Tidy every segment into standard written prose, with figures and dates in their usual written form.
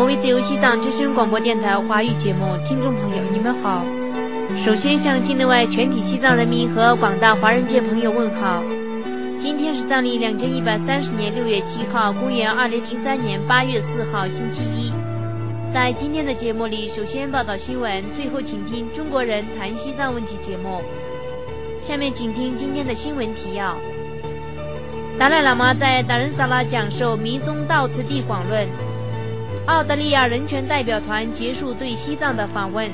为自由西藏之声广播电台华语节目听众朋友，你们好。首先向境内外全体西藏人民和广大华人界朋友问好。今天是藏历2130年6月7号，公元2003年8月4号，星期一。在今天的节目里，首先报道新闻，最后请听中国人谈西藏问题节目。下面请听今天的新闻提要。达赖喇嘛在达仁萨拉讲授迷宗道次第广论。澳大利亚人权代表团结束对西藏的访问。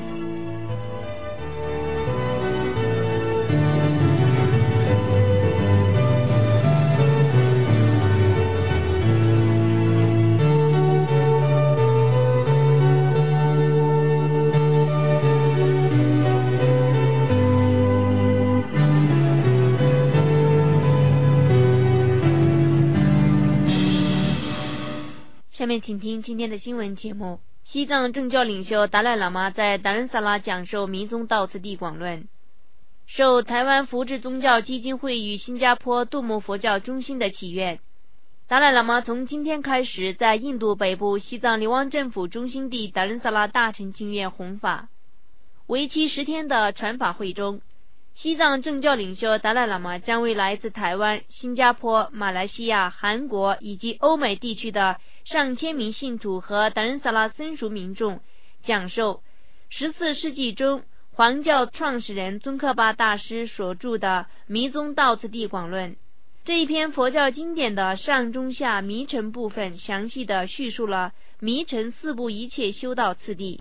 下面请听今天的新闻节目。西藏政教领袖达赖喇嘛在达仁萨拉讲授迷宗道次第广论。受台湾福祉宗教基金会与新加坡杜姆佛教中心的祈愿，达赖喇嘛从今天开始在印度北部西藏流亡政府中心地达仁萨拉大乘经院弘法。为期10天的传法会中，西藏政教领袖达赖喇嘛将为来自台湾、新加坡、马来西亚、韩国以及欧美地区的上千名信徒和达仁萨拉僧俗民众讲授14世纪中黄教创始人宗喀巴大师所著的迷宗道次第广论。这一篇佛教经典的上中下迷尘部分详细地叙述了迷尘4部一切修道次第。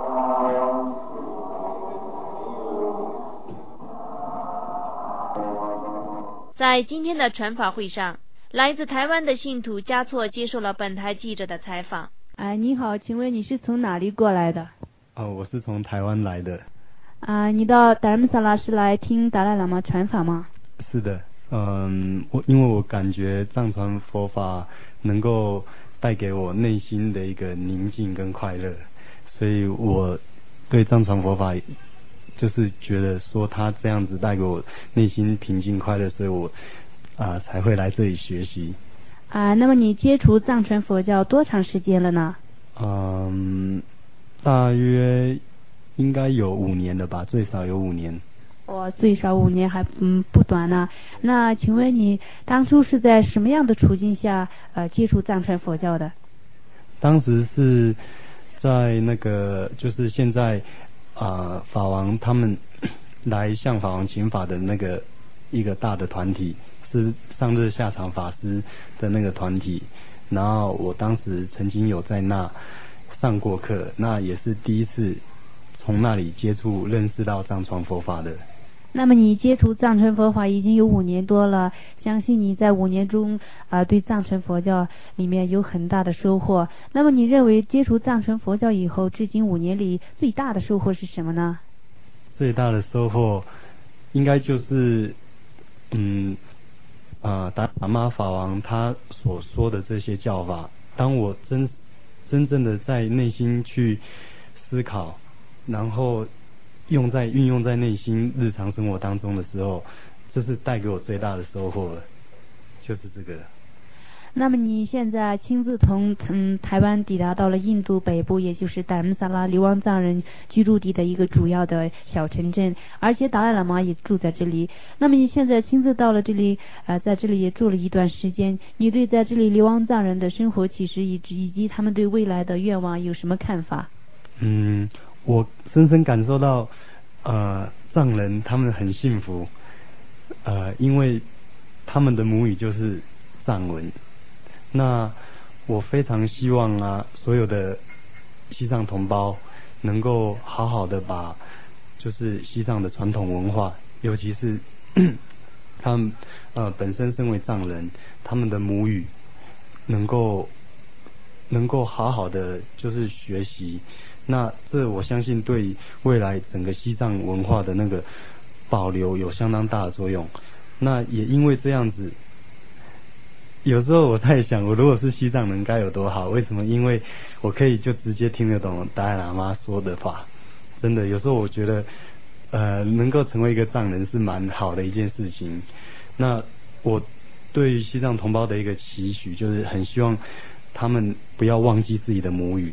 在今天的传法会上，来自台湾的信徒嘉措接受了本台记者的采访。 你好，请问你是从哪里过来的？ 我是从台湾来的。 你到达仁萨拉是来听达赖喇嘛传法吗？ 是的，因为我感觉藏传佛法能够带给我内心的一个宁静跟快乐，所以我对藏传佛法就是觉得说他这样子带给我内心平静快乐，所以我才会来这里学习。 那么你接触藏传佛教多长时间了呢？ 大约应该有5年了吧，最少有5年。 最少5年还不短呢。那请问你当初是在什么样的处境下接触藏传佛教的？ 当时是在那个就是现在法王他们来向法王请法的那个一个大的团体，是上日下场法师的那个团体，然后我当时曾经有在那上过课，那也是第一次从那里接触认识到藏传佛法的。 那么你接触藏传佛法已经有5年多了，相信你在5年中对藏传佛教里面有很大的收获。那么你认为接触藏传佛教以后，至今5年里最大的收获是什么呢？ 最大的收获应该就是达喇嘛法王他所说的这些教法，当我真正的在内心去思考，然后运用在内心日常生活当中的时候，这是带给我最大的收获了，就是这个。 那么你现在亲自从台湾抵达到了印度北部，也就是达仁萨拉流亡藏人居住地的一个主要的小城镇，而且达赖喇嘛也住在这里。那么你现在亲自到了这里，在这里也住了一段时间，你对在这里流亡藏人的生活其实以及他们对未来的愿望有什么看法？ 我深深感受到藏人他们很幸福，因为他们的母语就是藏文。那我非常希望所有的西藏同胞能够好好的把就是西藏的传统文化，尤其是他们本身身为藏人，他们的母语能够好好的就是学习。那这我相信对未来整个西藏文化的那个保留有相当大的作用。那也因为这样子，有时候我在想，我如果是西藏人该有多好？为什么？因为我可以就直接听得懂达赖喇嘛说的话。真的，有时候我觉得能够成为一个藏人是蛮好的一件事情。那我对于西藏同胞的一个期许，就是很希望他们不要忘记自己的母语，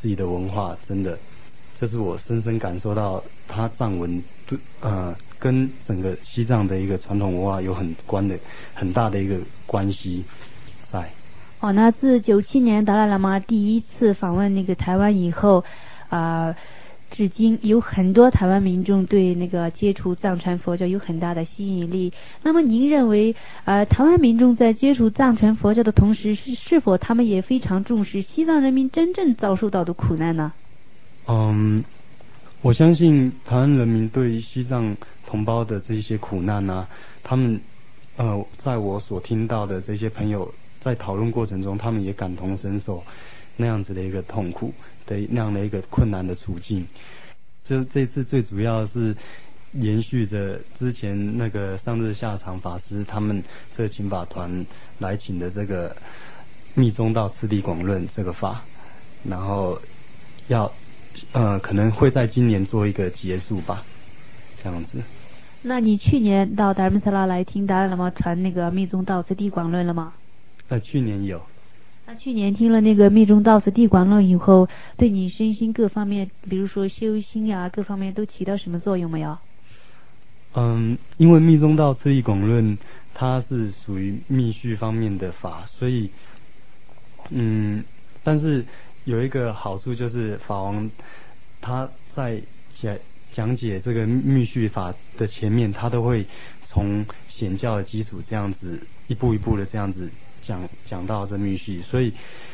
自己的文化，真的，这是我深深感受到，它藏文跟整个西藏的一个传统文化有很大的一个关系在。 那自97年达赖喇嘛第一次访问那个台湾以后，至今有很多台湾民众对那个接触藏传佛教有很大的吸引力。那么您认为，台湾民众在接触藏传佛教的同时，是否他们也非常重视西藏人民真正遭受到的苦难呢？ 我相信台湾人民对西藏同胞的这些苦难啊，他们在我所听到的这些朋友在讨论过程中，他们也感同身受那样子的一个痛苦的那样的一个困难的处境。这次最主要是延续着之前那个上日下场法师他们这个请法团来请的这个密宗道次第广论这个法，然后可能会在今年做一个结束吧，这样子。 那你去年到达尔木萨拉来听达赖喇嘛传那个密宗道次第广论了吗？ 去年有。 那去年听了那个密宗道次第广论以后，对你身心各方面，比如说修心呀，各方面都起到什么作用没有？ 因为密宗道次第广论它是属于密续方面的法，所以但是有一个好处就是法王他在讲解这个密续法的前面，他都会从显教的基础这样子一步一步的这样子讲到这密续，所以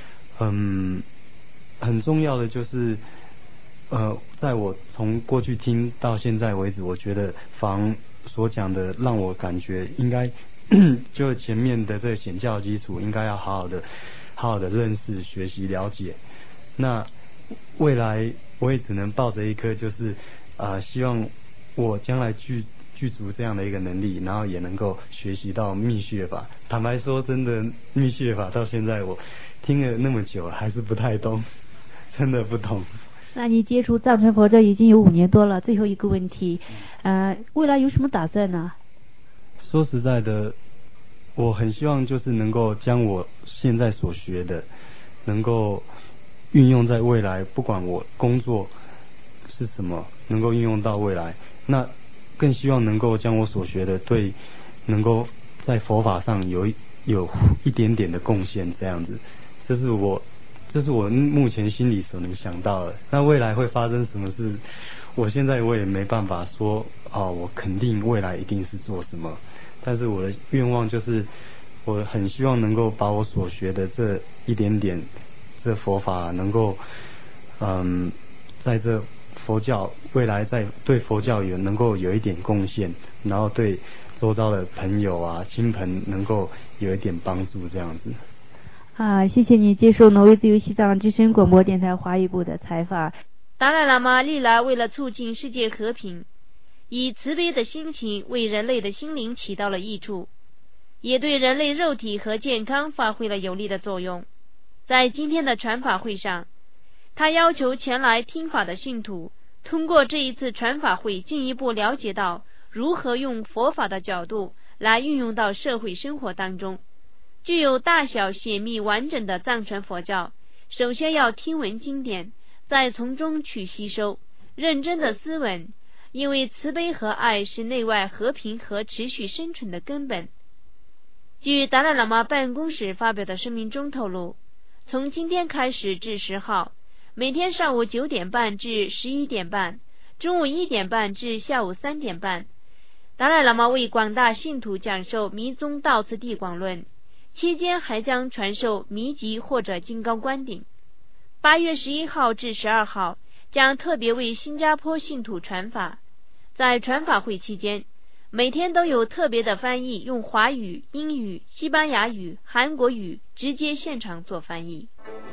很重要的就是在我从过去听到现在为止，我觉得法王所讲的让我感觉应该就前面的这个显教基础应该要好好的认识、学习、了解。那未来我也只能抱着一颗就是希望我将来具足这样的一个能力，然后也能够学习到密续法。坦白说，真的密续法到现在我听了那么久还是不太懂，真的不懂。 那你接触藏传佛教已经有5年多了，最后一个问题，未来有什么打算呢？ 说实在的，我很希望就是能够将我现在所学的能够运用在未来，不管我工作是什么，能够运用到未来。那更希望能够将我所学的能够在佛法上有一点点的贡献，这样子。这是我目前心里所能想到的。那未来会发生什么事，我现在也没办法说我肯定未来一定是做什么。但是我的愿望就是，我很希望能够把我所学的这一点点这佛法能够在这佛教未来在对佛教能够有一点贡献，然后对周遭的朋友啊亲朋能够有一点帮助，这样子。 谢谢你接受挪威自由西藏之声广播电台华语部的采访。 达赖喇嘛历来为了促进世界和平，以慈悲的心情为人类的心灵起到了益处，也对人类肉体和健康发挥了有利的作用。在今天的传法会上，他要求前来听法的信徒通过这一次传法会进一步了解到如何用佛法的角度来运用到社会生活当中。具有大小显密完整的藏传佛教，首先要听闻经典，再从中去吸收，认真的思闻，因为慈悲和爱是内外和平和持续生存的根本。据达赖喇嘛办公室发表的声明中透露，从今天开始至10号，每天上午9点半至11点半，中午1点半至下午3点半，达赖喇嘛为广大信徒讲授密宗道次第广论，期间还将传授密集或者金刚观顶。8月11号至12号将特别为新加坡信徒传法。在传法会期间，每天都有特别的翻译，用华语、英语、西班牙语、韩国语直接现场做翻译。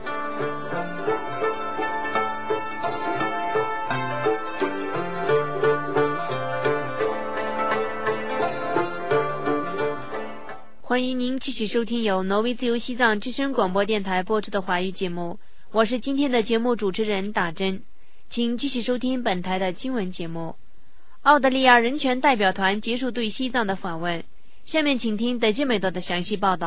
欢迎您继续收听由挪威自由西藏之声广播电台播出的华语节目，我是今天的节目主持人打针，请继续收听本台的经文节目。澳大利亚人权代表团结束对西藏的访问，下面请听德基美德的详细报道。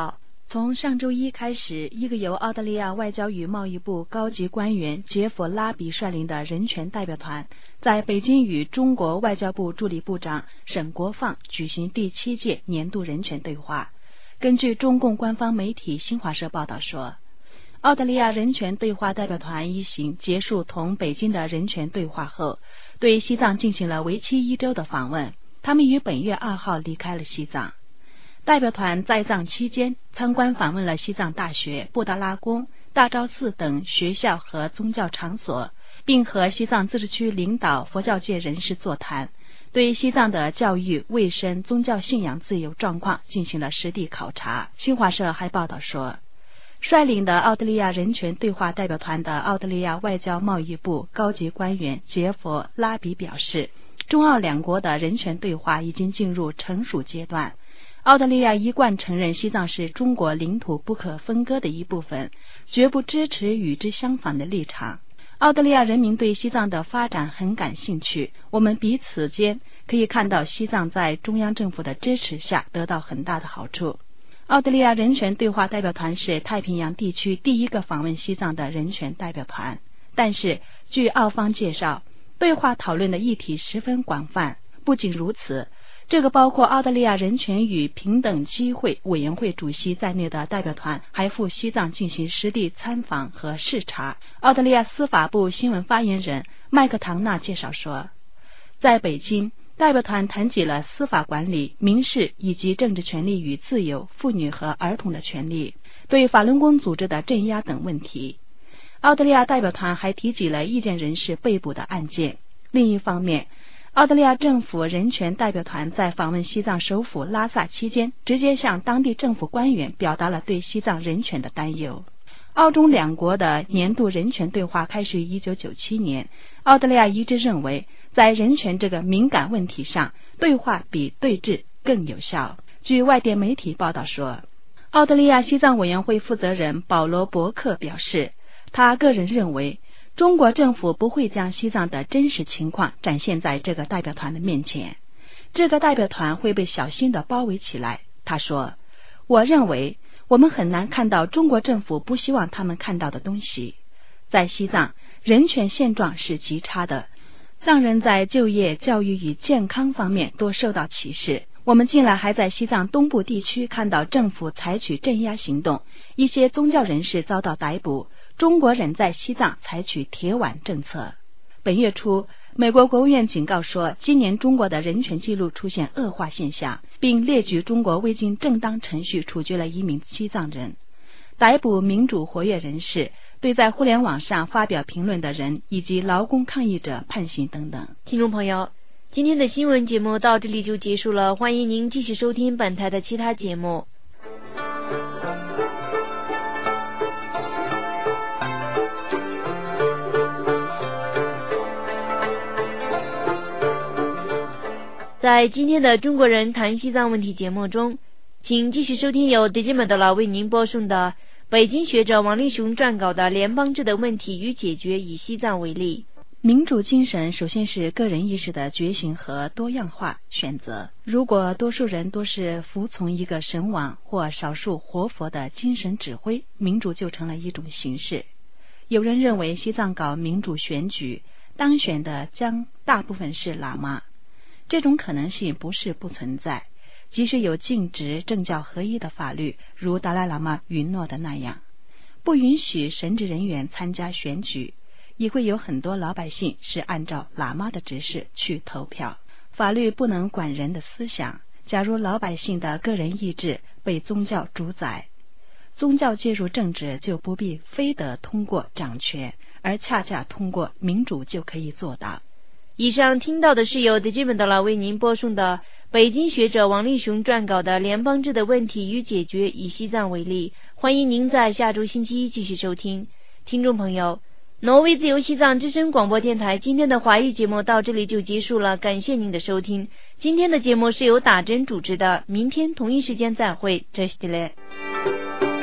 从上周一开始，一个由澳大利亚外交与贸易部高级官员杰弗拉比率领的人权代表团，在北京与中国外交部助理部长沈国放举行第7届年度人权对话。根据中共官方媒体新华社报道说，澳大利亚人权对话代表团一行结束同北京的人权对话后，对西藏进行了为期1周的访问。他们于本月2号离开了西藏。代表团在藏期间参观访问了西藏大学、布达拉宫、大昭寺等学校和宗教场所，并和西藏自治区领导、佛教界人士座谈，对西藏的教育、卫生、宗教信仰自由状况进行了实地考察。新华社还报道说，率领的澳大利亚人权对话代表团的澳大利亚外交贸易部高级官员杰弗拉比表示，中澳两国的人权对话已经进入成熟阶段。澳大利亚一贯承认西藏是中国领土不可分割的一部分，绝不支持与之相反的立场。澳大利亚人民对西藏的发展很感兴趣，我们彼此间可以看到西藏在中央政府的支持下得到很大的好处。澳大利亚人权对话代表团是太平洋地区第一个访问西藏的人权代表团，但是据澳方介绍，对话讨论的议题十分广泛。不仅如此，这个包括澳大利亚人权与平等机会委员会主席在内的代表团还赴西藏进行实地参访和视察。澳大利亚司法部新闻发言人麦克唐纳介绍说，在北京，代表团谈及了司法管理、民事以及政治权利与自由、妇女和儿童的权利、对法轮功组织的镇压等问题。澳大利亚代表团还提及了异见人士被捕的案件。另一方面，澳大利亚政府人权代表团在访问西藏首府拉萨期间，直接向当地政府官员表达了对西藏人权的担忧。澳中两国的年度人权对话开始于1997年，澳大利亚一致认为，在人权这个敏感问题上，对话比对峙更有效。据外电媒体报道说，澳大利亚西藏委员会负责人保罗·伯克表示，他个人认为中国政府不会将西藏的真实情况展现在这个代表团的面前，这个代表团会被小心地包围起来。他说，我认为我们很难看到中国政府不希望他们看到的东西。在西藏，人权现状是极差的，藏人在就业、教育与健康方面都受到歧视。我们近来还在西藏东部地区看到政府采取镇压行动，一些宗教人士遭到逮捕，中国人在西藏采取铁腕政策。本月初，美国国务院警告说，今年中国的人权记录出现恶化现象，并列举中国未经正当程序处决了1名西藏人，逮捕民主活跃人士，对在互联网上发表评论的人以及劳工抗议者判刑等等。 听众朋友，今天的新闻节目到这里就结束了，欢迎您继续收听本台的其他节目。在今天的中国人谈西藏问题节目中，请继续收听由德基曼德拉为您播送的北京学者王立雄撰稿的《联邦制的问题与解决，以西藏为例》。 民主精神首先是个人意识的觉醒和多样化选择。如果多数人都是服从一个神王或少数活佛的精神指挥，民主就成了一种形式。有人认为西藏搞民主选举，当选的将大部分是喇嘛。这种可能性不是不存在，即使有禁止政教合一的法律，如达赖喇嘛允诺的那样，不允许神职人员参加选举，也会有很多老百姓是按照喇嘛的指示去投票。法律不能管人的思想，假如老百姓的个人意志被宗教主宰，宗教介入政治就不必非得通过掌权，而恰恰通过民主就可以做到。 以上听到的是由德基本德拉为您播送的北京学者王立雄撰稿的《联邦制的问题与解决，以西藏为例》。欢迎您在下周星期一继续收听。听众朋友，挪威自由西藏之声广播电台今天的华语节目到这里就结束了，感谢您的收听。今天的节目是由打针主持的，明天同一时间再会，这是的嘞。